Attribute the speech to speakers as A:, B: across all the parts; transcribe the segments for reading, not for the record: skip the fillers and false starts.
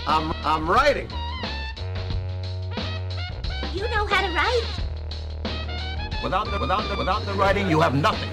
A: I'm writing.
B: You know how to write.
A: Without the writing, you have nothing.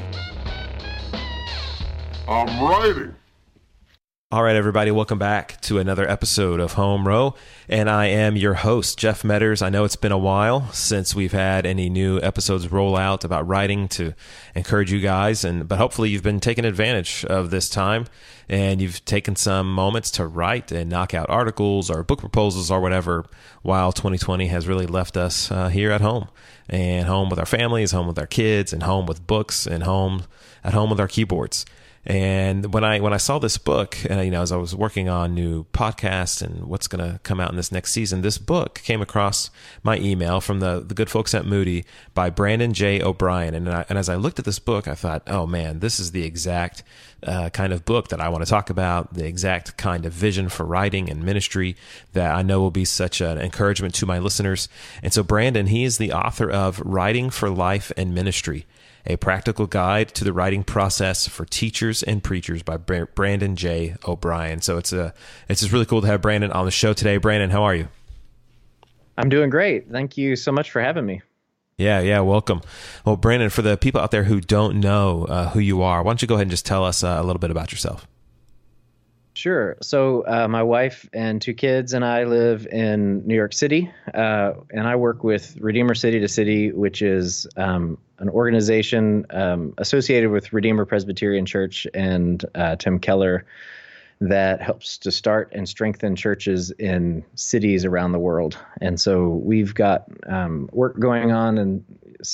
C: I'm writing.
D: All right, everybody, welcome back to another episode of Home Row, and I am your host, Jeff Metters. I know it's been a while since we've had any new episodes roll out about writing to encourage you guys, but hopefully you've been taking advantage of this time, and you've taken some moments to write and knock out articles or book proposals or whatever, while 2020 has really left us here at home, and home with our families, home with our kids, and home with books, and at home with our keyboards. And when I saw this book, as I was working on new podcasts and what's going to come out in this next season, this book came across my email from the good folks at Moody by Brandon J. O'Brien. And as I looked at this book, I thought, oh man, this is the exact kind of book that I want to talk about, the exact kind of vision for writing and ministry that I know will be such an encouragement to my listeners. And so Brandon, he is the author of Writing for Life and Ministry, a practical guide to the writing process for teachers and preachers by Brandon J. O'Brien. So it's just really cool to have Brandon on the show today. Brandon, how are you?
E: I'm doing great. Thank you so much for having me.
D: Yeah, welcome. Well, Brandon, for the people out there who don't know who you are, why don't you go ahead and just tell us a little bit about yourself?
E: Sure. So my wife and two kids and I live in New York City, and I work with Redeemer City to City, which is an organization associated with Redeemer Presbyterian Church and Tim Keller that helps to start and strengthen churches in cities around the world. And so we've got work going on in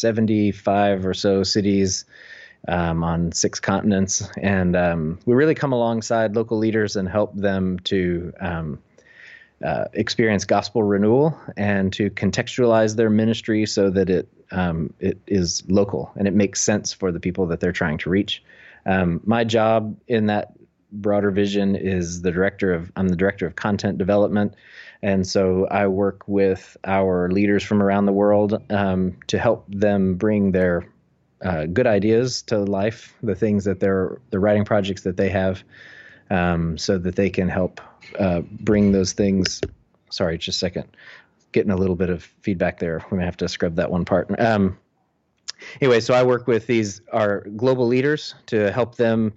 E: 75 or so cities on 6 continents. And we really come alongside local leaders and help them to experience gospel renewal and to contextualize their ministry so that it is local and it makes sense for the people that they're trying to reach. My job in that broader vision is I'm the director of content development. And so I work with our leaders from around the world to help them bring their good ideas to life, the things that the writing projects that they have, so that they can help bring those things. Sorry, just a second. Getting a little bit of feedback there. We may have to scrub that one part. Anyway, so I work with our global leaders to help them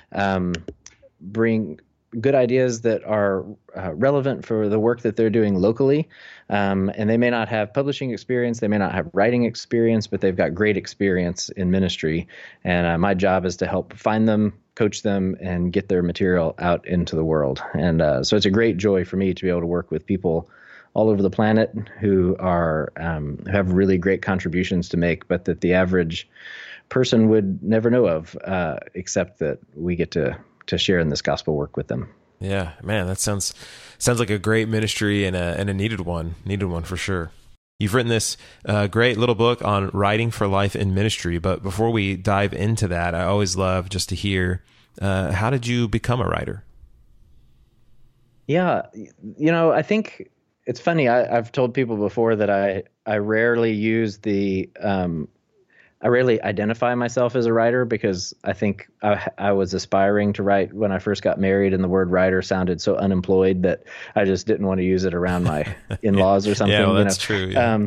E: bring good ideas that are relevant for the work that they're doing locally. And they may not have publishing experience, they may not have writing experience, but they've got great experience in ministry. And my job is to help find them, coach them, and get their material out into the world. And so it's a great joy for me to be able to work with people all over the planet who have really great contributions to make, but that the average person would never know of, except that we get to share in this gospel work with them.
D: Yeah, man, that sounds like a great ministry and a needed one for sure. You've written this great little book on writing for life and ministry, but before we dive into that, I always love just to hear, how did you become a writer?
E: Yeah, I think it's funny. I've told people before that I rarely use I rarely identify myself as a writer because I think I was aspiring to write when I first got married, and the word writer sounded so unemployed that I just didn't want to use it around my in-laws or something.
D: Yeah, well, that's true. Yeah.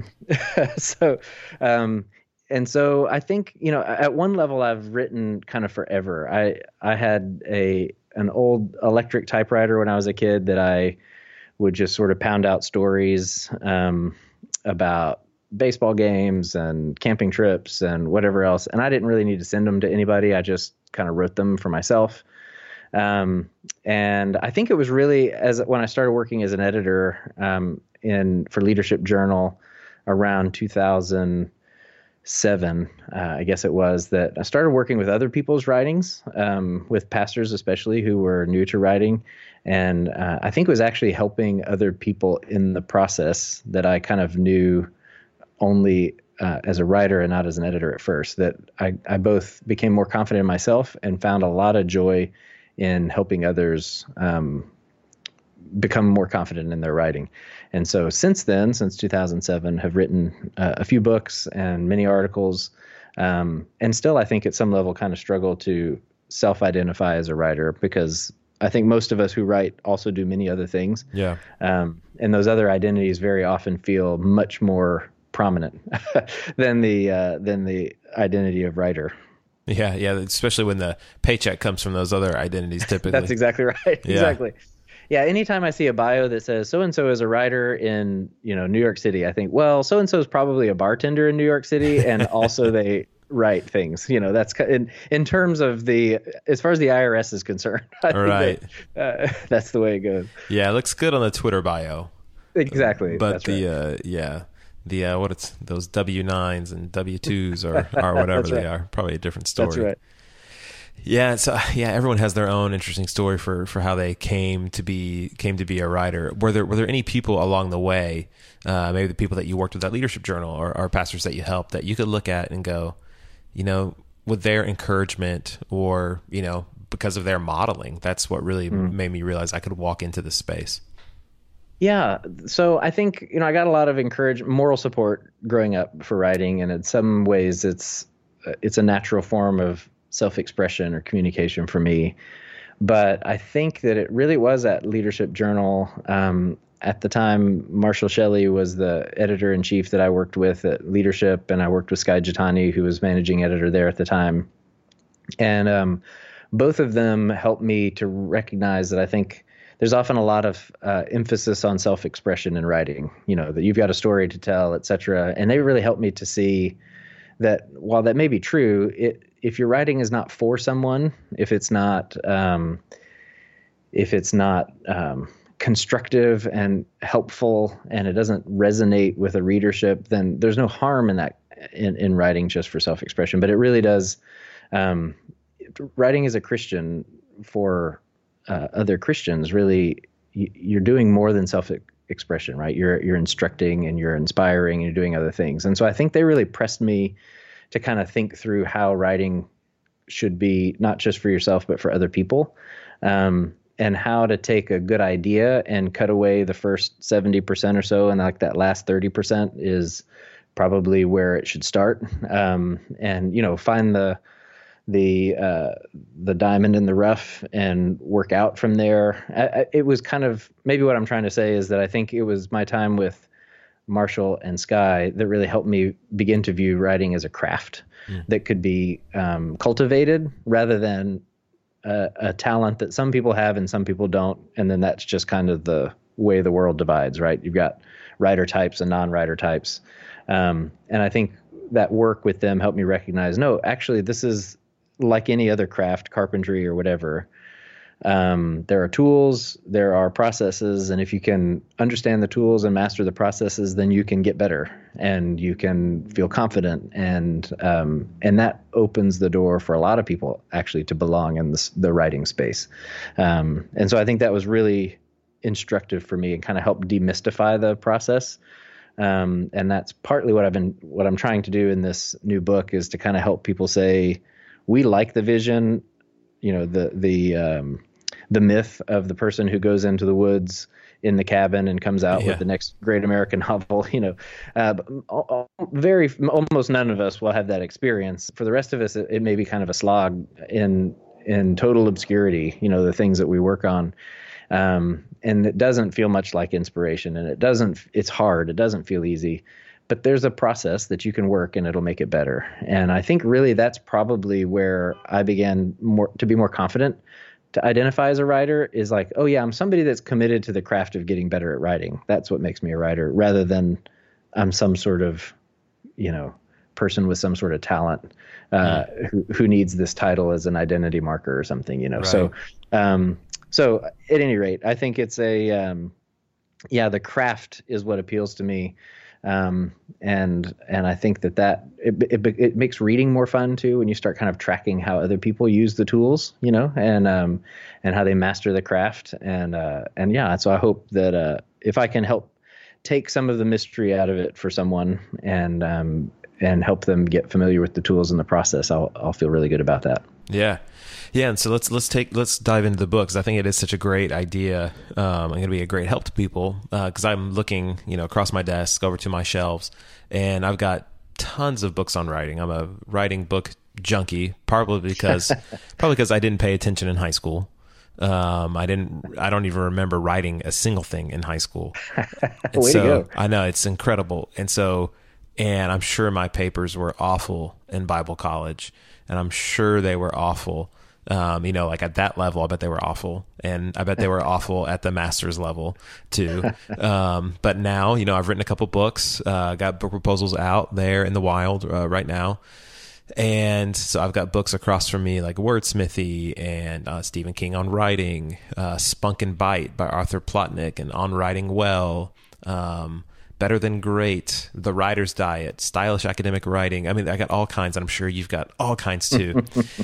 E: And so I think, at one level I've written kind of forever. I had an old electric typewriter when I was a kid that I would just sort of pound out stories about baseball games and camping trips and whatever else. And I didn't really need to send them to anybody. I just kind of wrote them for myself. And I think it was really when I started working as an editor for Leadership Journal around 2007, I guess it was, that I started working with other people's writings, with pastors especially who were new to writing. And I think it was actually helping other people in the process that I kind of knew only as a writer and not as an editor at first, that I both became more confident in myself and found a lot of joy in helping others become more confident in their writing. And so since 2007, have written a few books and many articles, and still I think at some level kind of struggle to self-identify as a writer because I think most of us who write also do many other things.
D: Yeah.
E: And those other identities very often feel much more prominent than the identity of writer.
D: Yeah, especially when the paycheck comes from those other identities typically.
E: That's exactly right.
D: Yeah.
E: Exactly. Yeah, anytime I see a bio that says so-and-so is a writer in, New York City, I think, well, so-and-so is probably a bartender in New York City, and also they write things. That's in terms of as far as the IRS is concerned. I think that's the way it goes.
D: Yeah, it looks good on the Twitter bio.
E: Exactly.
D: But those W-9s and W-2s or whatever they are, probably a different story.
E: That's right.
D: Yeah, so everyone has their own interesting story for how they came to be a writer. Were there any people along the way, maybe the people that you worked with at Leadership Journal or pastors that you helped, that you could look at and go, with their encouragement or because of their modeling, that's what really made me realize I could walk into this space.
E: Yeah. So I think, I got a lot of moral support growing up for writing, and in some ways it's a natural form of self-expression or communication for me. But I think that it really was at Leadership Journal. At the time, Marshall Shelley was the editor-in-chief that I worked with at Leadership, and I worked with Skye Jethani, who was managing editor there at the time. And both of them helped me to recognize that I think there's often a lot of emphasis on self-expression in writing, that you've got a story to tell, et cetera. And they really helped me to see that while that may be true, if your writing is not for someone, if it's not constructive and helpful, and it doesn't resonate with a readership, then there's no harm in that in writing just for self-expression. But it really does. Writing as a Christian for other Christians, really, you're doing more than self-expression, right? You're instructing and you're inspiring and you're doing other things. And so I think they really pressed me to kind of think through how writing should be not just for yourself, but for other people, and how to take a good idea and cut away the first 70% or so. And like that last 30% is probably where it should start. And, find the diamond in the rough and work out from there. It was kind of, maybe what I'm trying to say is that I think it was my time with Marshall and Skye that really helped me begin to view writing as a craft that could be cultivated rather than a talent that some people have and some people don't. And then that's just kind of the way the world divides, right? You've got writer types and non-writer types. And I think that work with them helped me recognize, no, actually, this is like any other craft, carpentry or whatever. There are tools, there are processes, and if you can understand the tools and master the processes, then you can get better and you can feel confident, and that opens the door for a lot of people actually to belong in the writing space. And so I think that was really instructive for me and kind of helped demystify the process. And that's partly what I'm trying to do in this new book, is to kind of help people say, we like the vision, the myth of the person who goes into the woods in the cabin and comes out with the next great American novel. Almost none of us will have that experience. For the rest of us, it may be kind of a slog in total obscurity. The things that we work on, and it doesn't feel much like inspiration, and it's hard. It doesn't feel easy. But there's a process that you can work and it'll make it better. And I think really that's probably where I began to be more confident to identify as a writer, is like, oh yeah, I'm somebody that's committed to the craft of getting better at writing. That's what makes me a writer, rather than I'm some sort of, person with some sort of talent who needs this title as an identity marker or something, Right. So at any rate, I think it's the craft is what appeals to me. And I think that it makes reading more fun too, when you start kind of tracking how other people use the tools, and how they master the craft. So I hope that if I can help take some of the mystery out of it for someone and help them get familiar with the tools and the process, I'll feel really good about that.
D: Yeah. Yeah. And so let's dive into the book, because I think it is such a great idea. I'm going to be a great help to people, because I'm looking, across my desk over to my shelves, and I've got tons of books on writing. I'm a writing book junkie, probably because I didn't pay attention in high school. I don't even remember writing a single thing in high school. And
E: Way to go.
D: I know, it's incredible. And I'm sure my papers were awful in Bible college, and I'm sure they were awful. Like at that level, I bet they were awful. And I bet they were awful at the master's level too. But now, I've written a couple books, got book proposals out there in the wild right now. And so I've got books across from me like Wordsmithy and Stephen King on writing, Spunk and Bite by Arthur Plotnick, and On Writing Well, Better Than Great, The Writer's Diet, Stylish Academic Writing. I mean, I got all kinds, and I'm sure you've got all kinds too.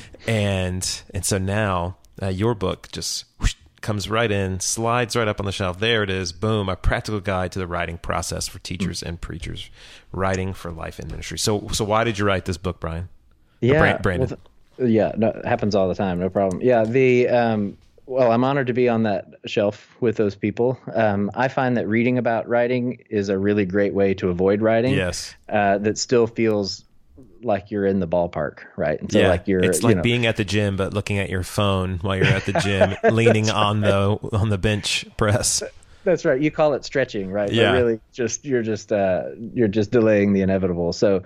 D: and so now your book just whoosh, comes right in, slides right up on the shelf. There it is. Boom. A practical guide to the writing process for teachers and preachers, writing for life and ministry. So why did you write this book, Brian?
E: Yeah.
D: Brandon.
E: No, it happens all the time. No problem. Yeah. Well, I'm honored to be on that shelf with those people. I find that reading about writing is a really great way to avoid writing.
D: Yes.
E: That still feels like you're in the ballpark, right? And so
D: it's like being at the gym, but looking at your phone while you're at the gym, leaning on the bench press.
E: That's right. You call it stretching, right?
D: Yeah.
E: But really, you're just delaying the inevitable. So,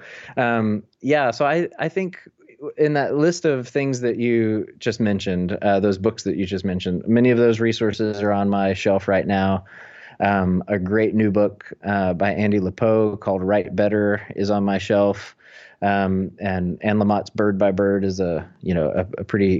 E: So I think in that list of things that you just mentioned, those books that you just mentioned, many of those resources are on my shelf right now. A great new book by Andy Lepeau called Write Better is on my shelf. And Anne Lamott's Bird by Bird is a pretty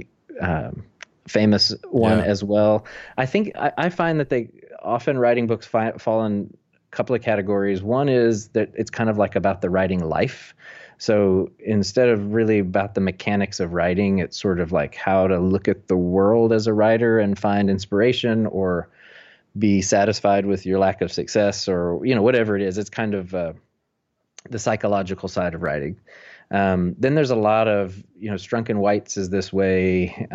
E: famous one as well. I think I find that they often writing books fall in a couple of categories. One is that it's kind of like about the writing life. So instead of really about the mechanics of writing, it's sort of like how to look at the world as a writer and find inspiration or be satisfied with your lack of success or, whatever it is. It's kind of the psychological side of writing. Then there's a lot of, Strunk and White's is this way.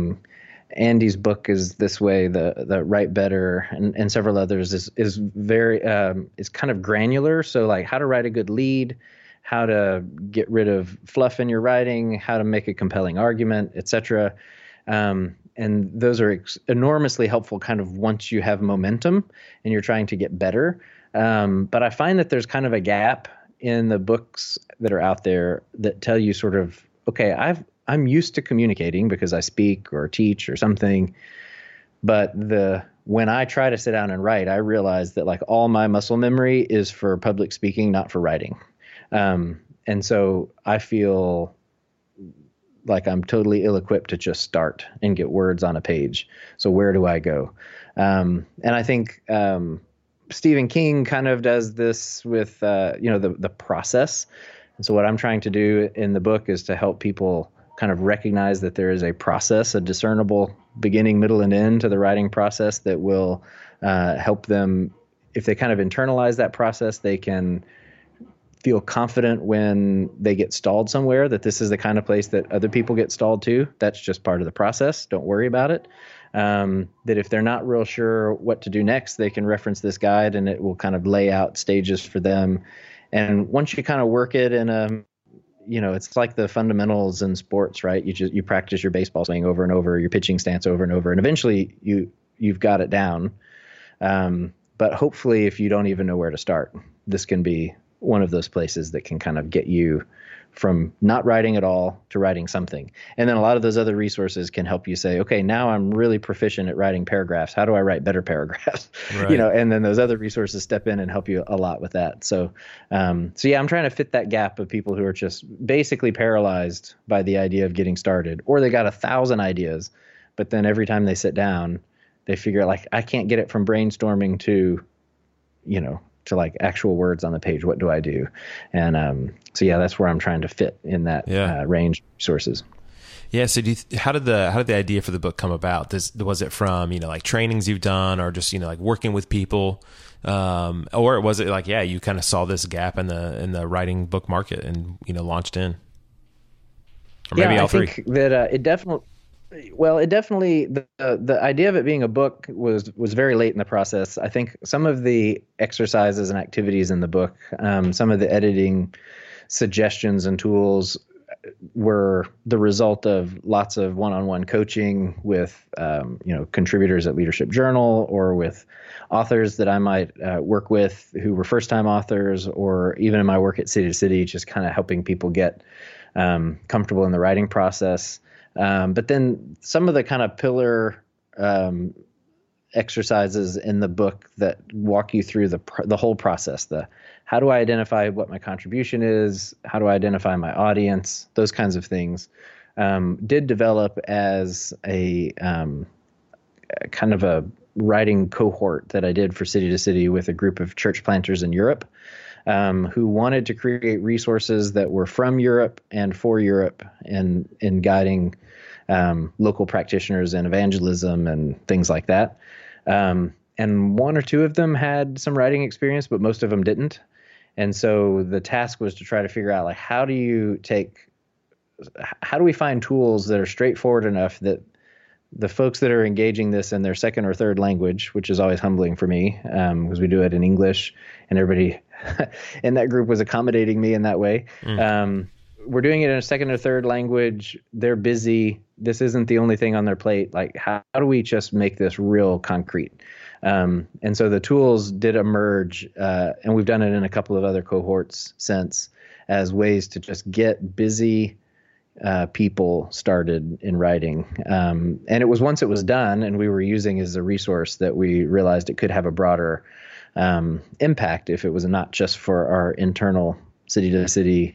E: Andy's book is this way. The Write Better and several others is very is kind of granular. So like how to write a good lead, how to get rid of fluff in your writing, how to make a compelling argument, etc. And those are enormously helpful kind of once you have momentum and you're trying to get better. But I find that there's kind of a gap in the books that are out there that tell you sort of, okay, I'm used to communicating because I speak or teach or something. But when I try to sit down and write, I realize that like all my muscle memory is for public speaking, not for writing. And so I feel like I'm totally ill-equipped to just start and get words on a page. So where do I go? And I think Stephen King kind of does this with, the process. And so what I'm trying to do in the book is to help people kind of recognize that there is a process, a discernible beginning, middle, and end to the writing process that will help them. If they kind of internalize that process, they can feel confident when they get stalled somewhere, that this is the kind of place that other people get stalled too. That's just part of the process. Don't worry about it. That if they're not real sure what to do next, they can reference this guide and it will kind of lay out stages for them. And once you kind of work it in it's like the fundamentals in sports, right? You practice your baseball swing over and over, your pitching stance over and over, and eventually you've got it down. But hopefully if you don't even know where to start, this can be one of those places that can kind of get you from not writing at all to writing something. And then a lot of those other resources can help you say, okay, now I'm really proficient at writing paragraphs. How do I write better paragraphs?
D: Right.
E: And then those other resources step in and help you a lot with that. So I'm trying to fit that gap of people who are just basically paralyzed by the idea of getting started, or they got 1,000 ideas, but then every time they sit down, they figure like, I can't get it from brainstorming to like actual words on the page. What do I do? And that's where I'm trying to fit in that range of resources.
D: Yeah. So how did the idea for the book come about? Was it from, like trainings you've done or just, like working with people? Or was it like, you kind of saw this gap in the writing book market and, launched in? Or maybe all three?
E: I think that it definitely the idea of it being a book was very late in the process. I think some of the exercises and activities in the book, some of the editing suggestions and tools were the result of lots of one-on-one coaching with, contributors at Leadership Journal, or with authors that I might work with who were first-time authors, or even in my work at City to City, just kind of helping people get comfortable in the writing process. But then some of the kind of pillar exercises in the book that walk you through the whole process. How do I identify what my contribution is? How do I identify my audience? Those kinds of things did develop as a kind of a writing cohort that I did for City to City with a group of church planters in Europe who wanted to create resources that were from Europe and for Europe in guiding local practitioners in evangelism and things like that. And one or two of them had some writing experience, but most of them didn't. And so the task was to try to figure out, like, how do we find tools that are straightforward enough that the folks that are engaging this in their second or third language, which is always humbling for me, because we do it in English, and everybody in that group was accommodating me in that way. We're doing it in a second or third language. They're busy. This isn't the only thing on their plate. Like, how do we just make this real concrete? And so the tools did emerge, and we've done it in a couple of other cohorts since, as ways to just get busy people started in writing. And it was once it was done and we were using as a resource that we realized it could have a broader impact if it was not just for our internal City to City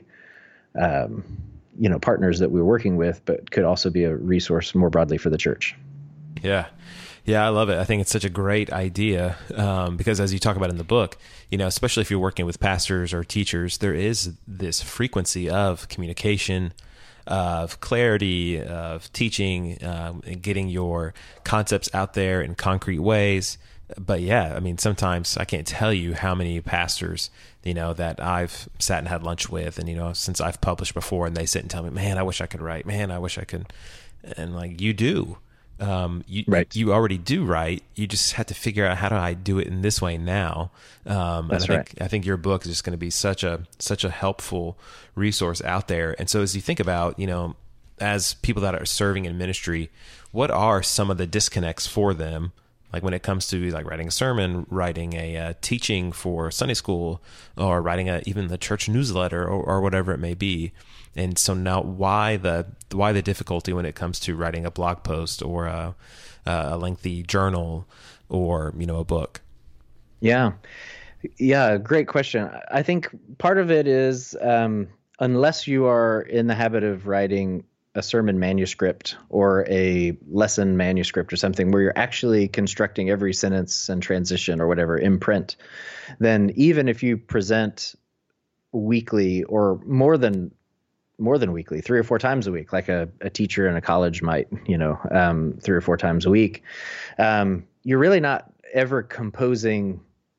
E: partners that we were working with, but could also be a resource more broadly for the church.
D: Yeah. Yeah, I love it. I think it's such a great idea because, as you talk about in the book, especially if you're working with pastors or teachers, there is this frequency of communication, of clarity, of teaching, and getting your concepts out there in concrete ways. But yeah, I mean, sometimes I can't tell you how many pastors, that I've sat and had lunch with, and, since I've published before, and they sit and tell me, man, I wish I could write, man, I wish I could. And like, you do.
E: Right.
D: You already do write. You just have to figure out, how do I do it in this way now?
E: That's right.
D: I think your book is just going to be such a helpful resource out there. And so as you think about, as people that are serving in ministry, what are some of the disconnects for them? Like when it comes to like writing a sermon, writing a teaching for Sunday school, or writing even the church newsletter, or whatever it may be. And so now, why the difficulty when it comes to writing a blog post or a lengthy journal or a book?
E: Yeah, great question. I think part of it is unless you are in the habit of writing a sermon manuscript or a lesson manuscript or something where you're actually constructing every sentence and transition or whatever in print, then even if you present weekly or more than weekly, 3 or 4 times a week, like a teacher in a college might, 3 or 4 times a week, you're really not ever composing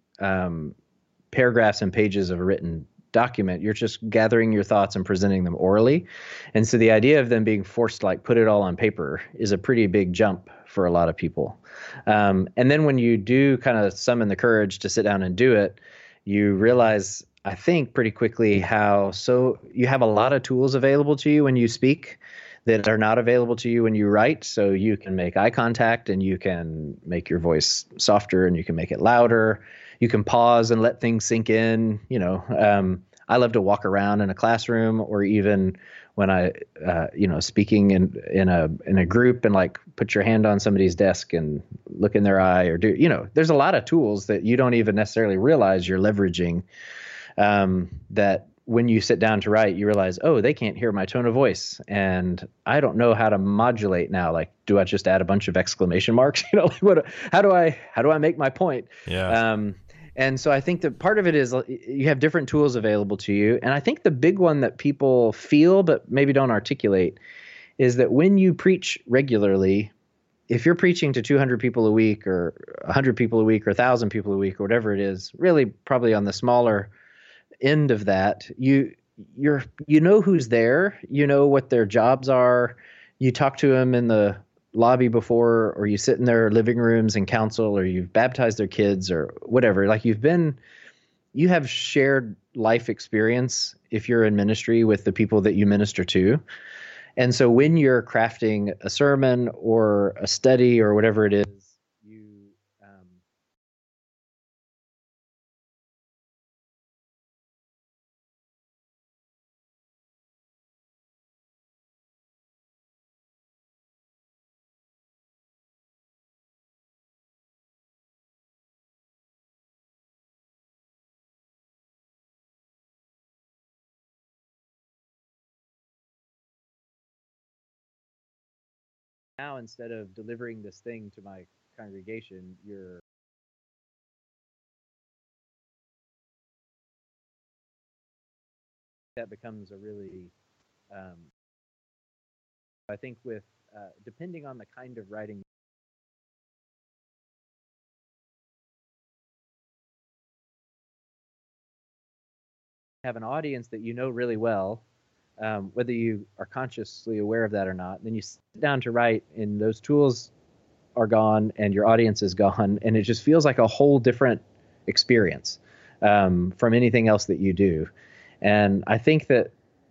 E: paragraphs and pages of a written document. You're just gathering your thoughts and presenting them orally. And so the idea of them being forced to like put it all on paper is a pretty big jump for a lot of people. And then when you do kind of summon the courage to sit down and do it, you realize, I think, pretty quickly so you have a lot of tools available to you when you speak that are not available to you when you write. So you can make eye contact, and you can make your voice softer, and you can make it louder. You can pause and let things sink in. I love to walk around in a classroom, or even when I, speaking in a group, and like put your hand on somebody's desk and look in their eye, or there's a lot of tools that you don't even necessarily realize you're leveraging. That when you sit down to write, you realize, oh, they can't hear my tone of voice, and I don't know how to modulate now. Like, do I just add a bunch of exclamation marks? How do I make my point?
D: Yeah.
E: And so I think that part of it is you have different tools available to you. And I think the big one that people feel but maybe don't articulate is that when you preach regularly, if you're preaching to 200 people a week or 100 people a week or 1,000 people a week or whatever it is, really probably on the smaller end of that, you know who's there, you know what their jobs are, you talk to them in the lobby before, or you sit in their living rooms and counsel, or you've baptized their kids or whatever. Like you have shared life experience if you're in ministry with the people that you minister to. And so when you're crafting a sermon or a study or whatever it is, you now, instead of delivering this thing to my congregation, that becomes a really, I think with, depending on the kind of writing, have an audience that you know really well, whether you are consciously aware of that or not, then you sit down to write and those tools are gone and your audience is gone, and it just feels like a whole different experience from anything else that you do. And I think that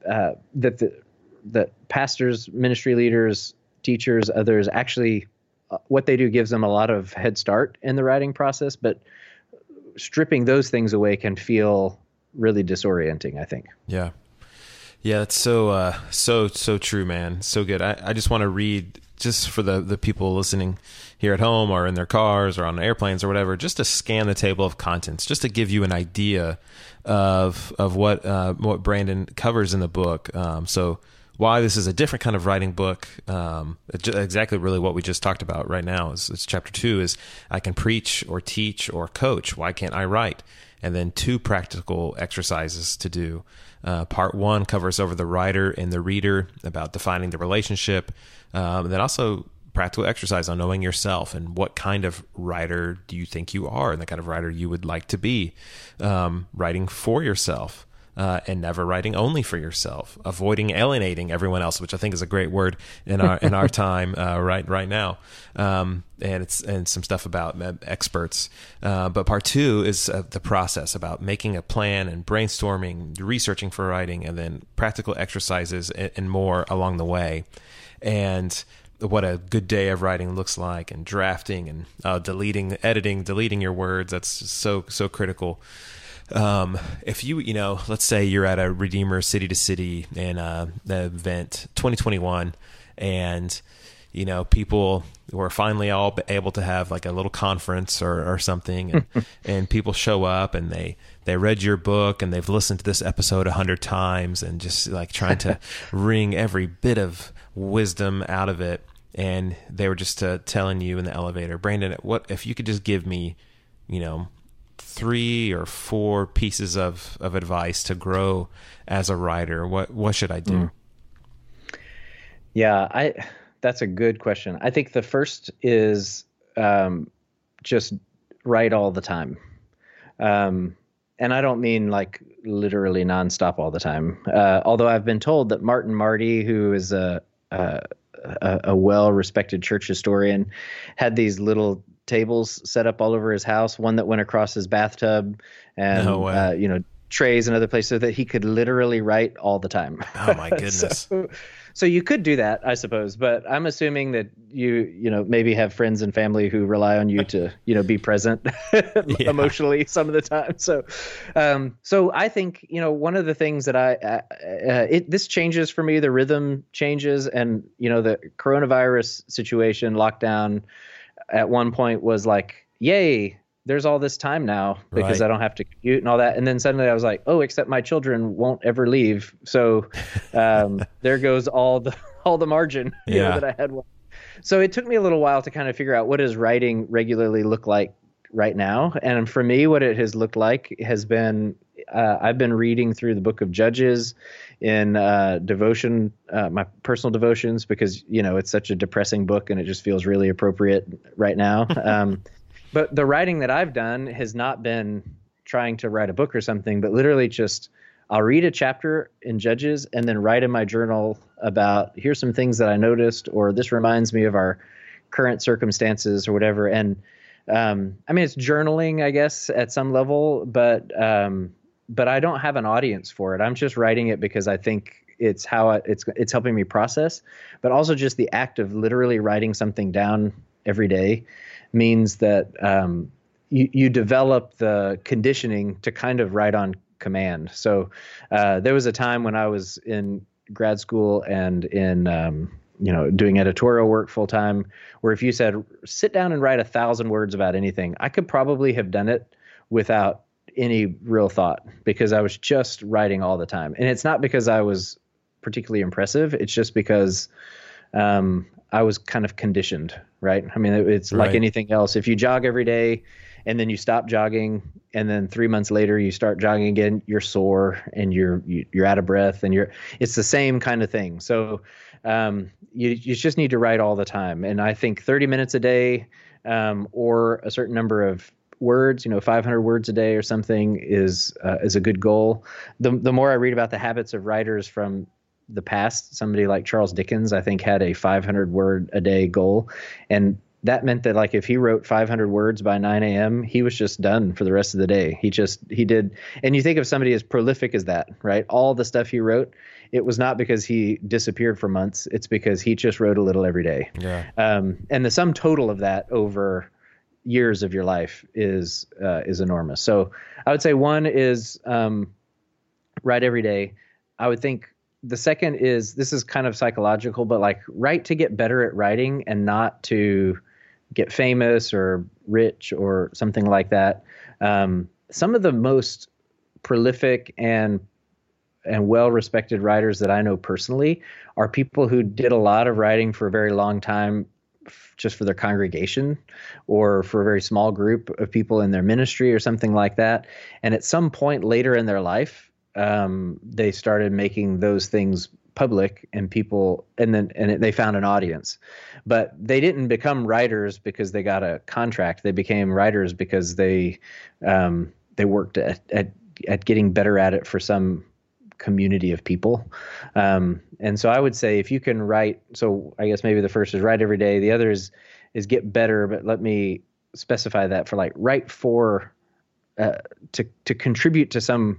E: that pastors, ministry leaders, teachers, others, actually what they do gives them a lot of head start in the writing process, but stripping those things away can feel really disorienting, I think.
D: Yeah. Yeah, it's so true, man. So good. I just want to read, just for the people listening here at home or in their cars or on airplanes or whatever, just to scan the table of contents, just to give you an idea of what Brandon covers in the book. So why this is a different kind of writing book. Exactly really what we just talked about right now is chapter 2 is I can preach or teach or coach. Why can't I write? And then 2 practical exercises to do. Part 1 covers over the writer and the reader, about defining the relationship. And then also practical exercise on knowing yourself and what kind of writer do you think you are and the kind of writer you would like to be. Writing for yourself. And never writing only for yourself, avoiding alienating everyone else, which I think is a great word in our time right now. And some stuff about experts. But part 2 is the process about making a plan and brainstorming, researching for writing, and then practical exercises and more along the way. And what a good day of writing looks like, and drafting and deleting your words. That's just so critical. If you let's say you're at a Redeemer City to City in the event 2021, and people were finally all able to have like a little conference or something, and and people show up and they read your book and they've listened to this episode 100 times and just like trying to wring every bit of wisdom out of it, and they were just telling you in the elevator, Brandon, what if you could just give me 3 or 4 pieces of advice to grow as a writer, what should I do?
E: Yeah, that's a good question. I think the first is just write all the time. And I don't mean like literally nonstop all the time. Although I've been told that Martin Marty, who is a well-respected church historian, had these little tables set up all over his house, one that went across his bathtub, and trays and other places, so that he could literally write all the time.
D: Oh my goodness.
E: So you could do that, I suppose, but I'm assuming that you maybe have friends and family who rely on you to be present emotionally some of the time. So I think one of the things that this changes for me, the rhythm changes, and the coronavirus situation, lockdown, at one point was like, yay, there's all this time now because I don't have to commute and all that. And then suddenly I was like, oh, except my children won't ever leave. So there goes all the margin that I had. So it took me a little while to kind of figure out, what does writing regularly look like right now? And for me, what it has looked like has been, I've been reading through the book of Judges in devotion, my personal devotions, because it's such a depressing book and it just feels really appropriate right now. But the writing that I've done has not been trying to write a book or something, but literally just I'll read a chapter in Judges and then write in my journal about, here's some things that I noticed, or this reminds me of our current circumstances or whatever. And it's journaling, I guess, at some level, but but I don't have an audience for it. I'm just writing it because I think it's it's helping me process, but also just the act of literally writing something down every day means that you develop the conditioning to kind of write on command. So there was a time when I was in grad school and in doing editorial work full time, where if you said sit down and write 1,000 words about anything, I could probably have done it without any real thought, because I was just writing all the time. And it's not because I was particularly impressive. It's just because I was kind of conditioned, right? I mean, it's like anything else. If you jog every day and then you stop jogging, and then 3 months later you start jogging again, you're sore and you're out of breath, and it's the same kind of thing. So you just need to write all the time. And I think 30 minutes a day or a certain number of words, 500 words a day or something is a good goal. The more I read about the habits of writers from the past, somebody like Charles Dickens, I think, had a 500 word a day goal. And that meant that, like, if he wrote 500 words by 9 a.m., he was just done for the rest of the day. He did. And you think of somebody as prolific as that, right? All the stuff he wrote, it was not because he disappeared for months. It's because he just wrote a little every day.
D: Yeah.
E: And the sum total of that over years of your life is enormous. So I would say one is write every day. I would think the second is, this is kind of psychological, but like, write to get better at writing and not to get famous or rich or something like that. Some of the most prolific and well-respected writers that I know personally are people who did a lot of writing for a very long time, just for their congregation or for a very small group of people in their ministry or something like that. And at some point later in their life, they started making those things public, and they found an audience. But they didn't become writers because they got a contract. They became writers because they worked at getting better at it for some community of people. And so I would say, if you can write, so I guess maybe the first is write every day. The other is get better, but let me specify that for, like, write for to contribute to some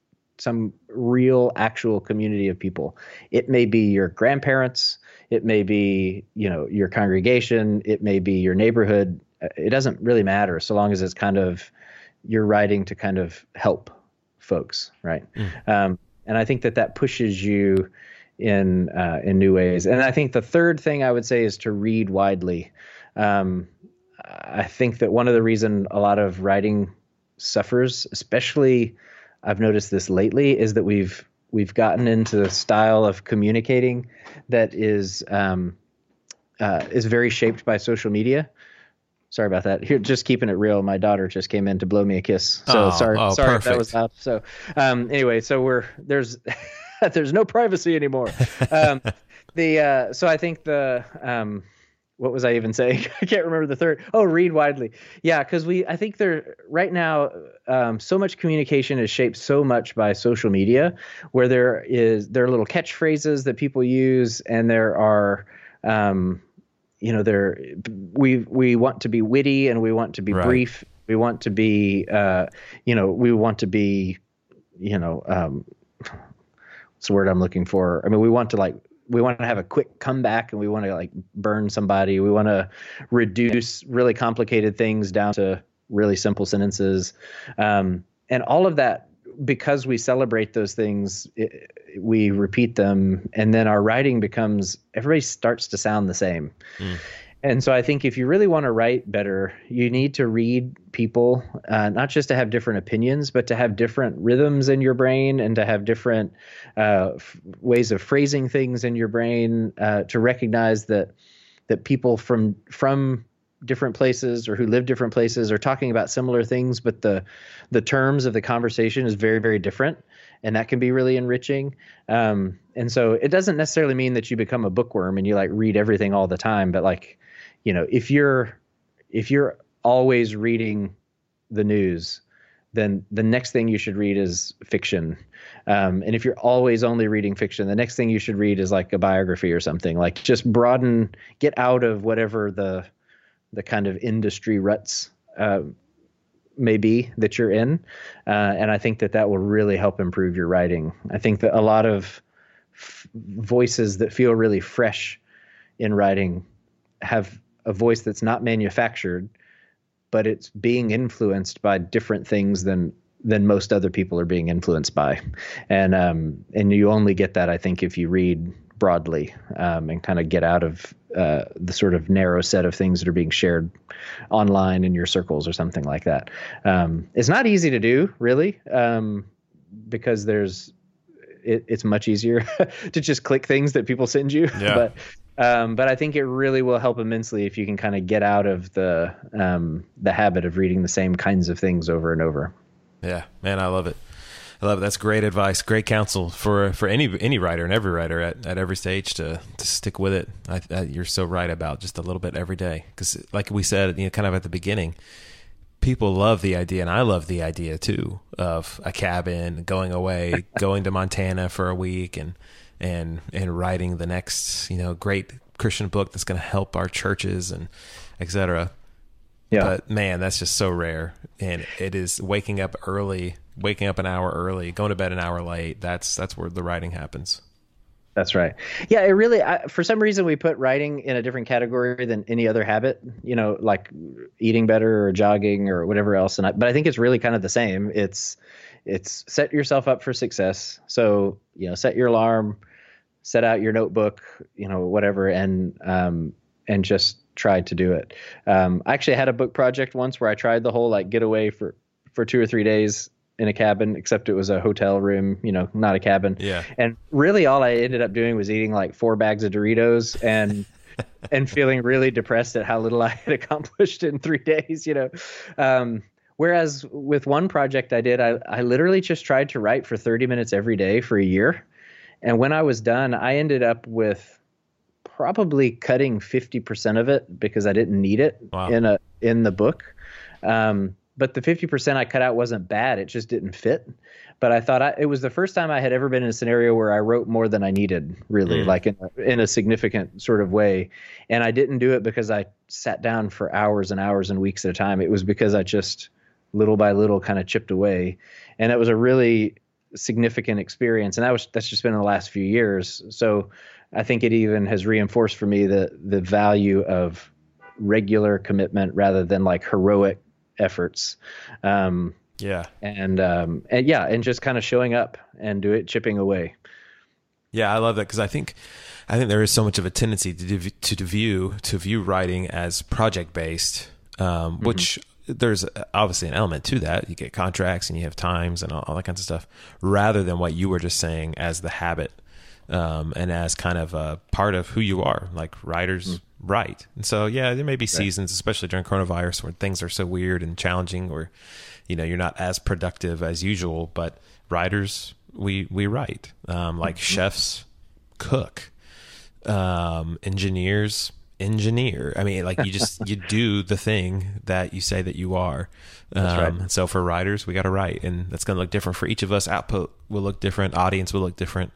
E: real actual community of people. It may be your grandparents, it may be, your congregation, it may be your neighborhood. It doesn't really matter, so long as it's kind of, you're writing to kind of help folks, right? And I think that pushes you in new ways. And I think the third thing I would say is to read widely. I think that one of the reason a lot of writing suffers, especially I've noticed this lately, is that we've gotten into a style of communicating that is very shaped by social media. Sorry about that. Here, just keeping it real. My daughter just came in to blow me a kiss. So sorry if that was loud. So anyway, so there's no privacy anymore. So I think what was I even saying? I can't remember the third. Oh, read widely. Yeah, because I think right now, so much communication is shaped so much by social media, where there are little catchphrases that people use, and there are, we want to be witty, and we want to be brief. We want to be, what's the word I'm looking for? I mean, we want to have a quick comeback, and we want to, like, burn somebody. We want to reduce really complicated things down to really simple sentences. And all of that, because we celebrate those things, we repeat them, and then our writing everybody starts to sound the same. And so I think if you really want to write better, you need to read people, not just to have different opinions, but to have different rhythms in your brain, and to have different ways of phrasing things in your brain, to recognize that people from different places, or who live different places, are talking about similar things, but the terms of the conversation is very, very different. And that can be really enriching. And so it doesn't necessarily mean that you become a bookworm and you, like, read everything all the time. But, like, if you're always reading the news, then the next thing you should read is fiction. And if you're always only reading fiction, the next thing you should read is, like, a biography or something. Like, just get out of whatever the kind of industry ruts may be that you're in. And I think that will really help improve your writing. I think that a lot of voices that feel really fresh in writing have a voice that's not manufactured, but it's being influenced by different things than most other people are being influenced by. And you only get that, I think, if you read broadly, and kind of get out of the sort of narrow set of things that are being shared online in your circles or something like that. It's not easy to do, really, because it's much easier to just click things that people send you.
D: Yeah.
E: But I think it really will help immensely if you can kind of get out of the habit of reading the same kinds of things over and over.
D: Yeah, man, I love it. That's great advice, great counsel for any writer and every writer at every stage to stick with it. You're so right about just a little bit every day, because like we said, kind of at the beginning, people love the idea, and I love the idea too, of a cabin, going away, going to Montana for a week, and writing the next great Christian book that's going to help our churches and etc. Yeah. But man, that's just so rare. And it is waking up an hour early, going to bed an hour late. That's where the writing happens.
E: That's right. Yeah, it really, for some reason, we put writing in a different category than any other habit, like eating better or jogging or whatever else. But I think it's really kind of the same. It's set yourself up for success. So, set your alarm, set out your notebook, whatever, and just try to do it. I actually had a book project once where I tried the whole get away for 2 or 3 days in a cabin, except it was a hotel room, not a cabin. Yeah. And really all I ended up doing was eating 4 bags of Doritos and feeling really depressed at how little I had accomplished in 3 days, whereas with one project I did, I literally just tried to write for 30 minutes every day for a year. And when I was done, I ended up with probably cutting 50% of it because I didn't need it. Wow. in the book. But the 50% I cut out wasn't bad. It just didn't fit. But I thought it was the first time I had ever been in a scenario where I wrote more than I needed, really, in a significant sort of way. And I didn't do it because I sat down for hours and hours and weeks at a time. It was because I just little by little kind of chipped away. And that was a really significant experience. And that's just been in the last few years. So I think it even has reinforced for me the value of regular commitment rather than heroic efforts. And just kind of showing up and chipping away.
D: Yeah, I love that, because I think there is so much of a tendency to view writing as project based, which there's obviously an element to that. You get contracts and you have times and all that kinds of stuff, rather than what you were just saying as the habit, and as kind of a part of who you are. Like writers write. And so, yeah, there may be seasons, especially during coronavirus, where things are so weird and challenging, or, you're not as productive as usual, but writers, we write, chefs cook, engineers engineer. I mean, you do the thing that you say that you are. That's right. So for writers, we got to write, and that's going to look different for each of us. Output will look different. Audience will look different.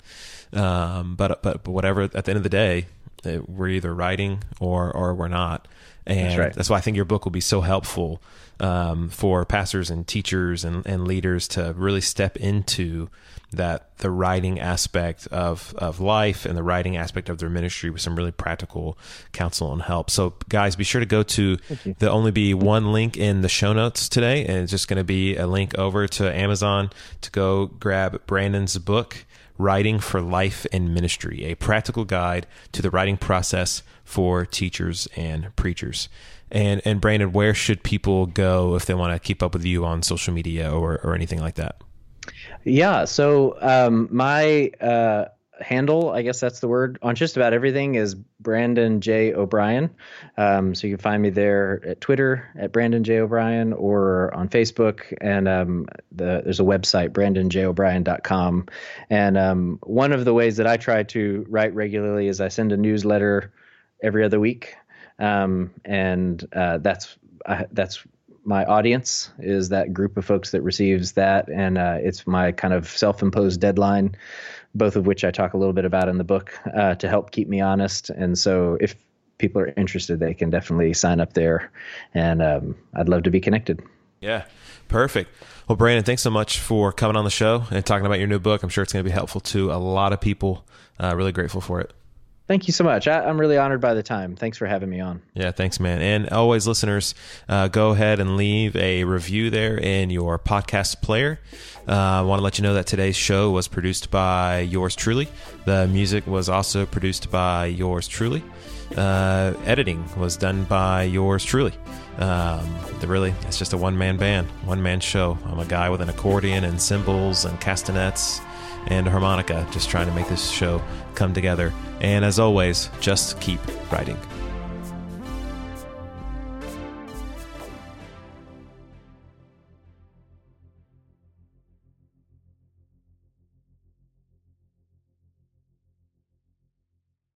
D: But whatever, at the end of the day, we're either writing or we're not. And that's why I think your book will be so helpful, for pastors and teachers and leaders to really step into the writing aspect of life and the writing aspect of their ministry with some really practical counsel and help. So guys, be sure to go to, there'll only be one link in the show notes today, and it's just going to be a link over to Amazon to go grab Brandon's book, Writing for Life and Ministry, a practical guide to the writing process for teachers and preachers. And Brandon, where should people go if they want to keep up with you on social media or anything like that?
E: Yeah. So my handle, I guess that's the word, on just about everything is Brandon J. O'Brien. So you can find me there at Twitter at Brandon J. O'Brien, or on Facebook. And there's a website, brandonjobrien.com. And one of the ways that I try to write regularly is I send a newsletter every other week. And that's my audience, is that group of folks that receives that. And it's my kind of self-imposed deadline, both of which I talk a little bit about in the book, to help keep me honest. And so if people are interested, they can definitely sign up there, and I'd love to be connected.
D: Yeah, perfect. Well, Brandon, thanks so much for coming on the show and talking about your new book. I'm sure it's going to be helpful to a lot of people. Really grateful for it.
E: Thank you so much. I'm really honored by the time. Thanks for having me on.
D: Yeah, thanks, man. And always, listeners, go ahead and leave a review there in your podcast player. I want to let you know that today's show was produced by yours truly. The music was also produced by yours truly. Editing was done by yours truly. It's just a one-man band, one-man show. I'm a guy with an accordion and cymbals and castanets and a harmonica, just trying to make this show come together. And as always, just keep writing.